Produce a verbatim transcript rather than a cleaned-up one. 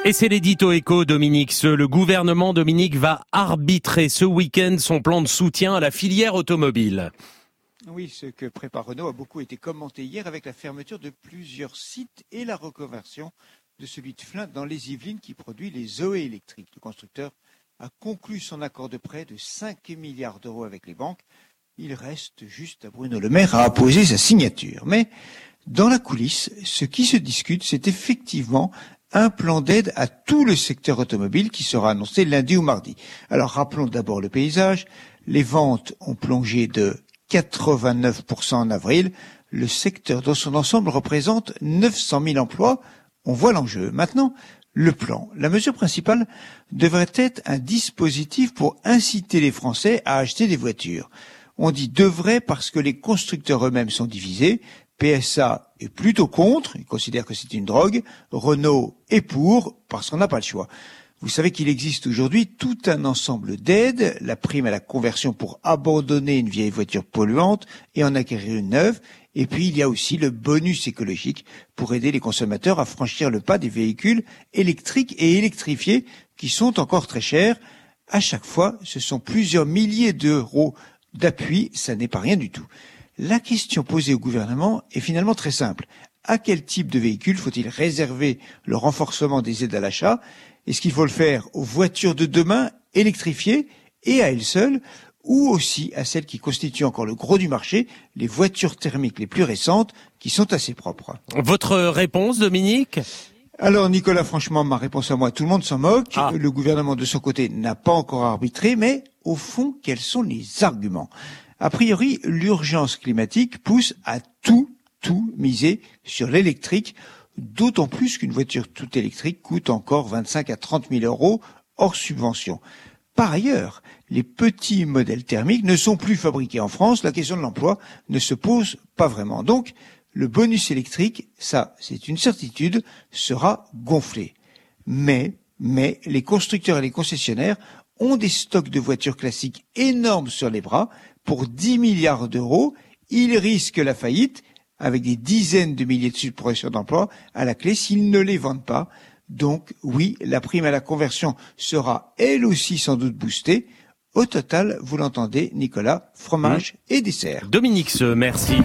Et c'est l'édito éco, Dominique. Le gouvernement, Dominique, va arbitrer ce week-end son plan de soutien à la filière automobile. Oui, ce que prépare Renault a beaucoup été commenté hier avec la fermeture de plusieurs sites et la reconversion de celui de Flins dans les Yvelines qui produit les Zoé électriques. Le constructeur a conclu son accord de prêt de cinq milliards d'euros avec les banques. Il reste juste à Bruno Le Maire à apposer sa signature. Mais dans la coulisse, ce qui se discute, c'est effectivement un plan d'aide à tout le secteur automobile qui sera annoncé lundi ou mardi. Alors rappelons d'abord le paysage. Les ventes ont plongé de quatre-vingt-neuf pour cent en avril. Le secteur dans son ensemble représente neuf cent mille emplois. On voit l'enjeu. Maintenant, le plan. La mesure principale devrait être un dispositif pour inciter les Français à acheter des voitures. On dit devrait parce que les constructeurs eux-mêmes sont divisés. P S A est plutôt contre, il considère que c'est une drogue. Renault est pour, parce qu'on n'a pas le choix. Vous savez qu'il existe aujourd'hui tout un ensemble d'aides, la prime à la conversion pour abandonner une vieille voiture polluante et en acquérir une neuve. Et puis il y a aussi le bonus écologique pour aider les consommateurs à franchir le pas des véhicules électriques et électrifiés qui sont encore très chers. À chaque fois, ce sont plusieurs milliers d'euros d'appui, ça n'est pas rien du tout. La question posée au gouvernement est finalement très simple. À quel type de véhicule faut-il réserver le renforcement des aides à l'achat ? Est-ce qu'il faut le faire aux voitures de demain électrifiées et à elles seules, ou aussi à celles qui constituent encore le gros du marché, les voitures thermiques les plus récentes qui sont assez propres ? Votre réponse, Dominique ? Alors Nicolas, franchement, ma réponse à moi, tout le monde s'en moque. Ah. Le gouvernement de son côté n'a pas encore arbitré, mais au fond, quels sont les arguments ? A priori, l'urgence climatique pousse à tout, tout miser sur l'électrique, d'autant plus qu'une voiture toute électrique coûte encore vingt-cinq à trente mille euros hors subvention. Par ailleurs, les petits modèles thermiques ne sont plus fabriqués en France, la question de l'emploi ne se pose pas vraiment. Donc, le bonus électrique, ça, c'est une certitude, sera gonflé. Mais, mais, les constructeurs et les concessionnaires ont des stocks de voitures classiques énormes sur les bras. Pour dix milliards d'euros, ils risquent la faillite avec des dizaines de milliers de suppressions d'emplois à la clé s'ils ne les vendent pas. Donc oui, la prime à la conversion sera elle aussi sans doute boostée. Au total, vous l'entendez, Nicolas, fromage et dessert. Dominique, merci.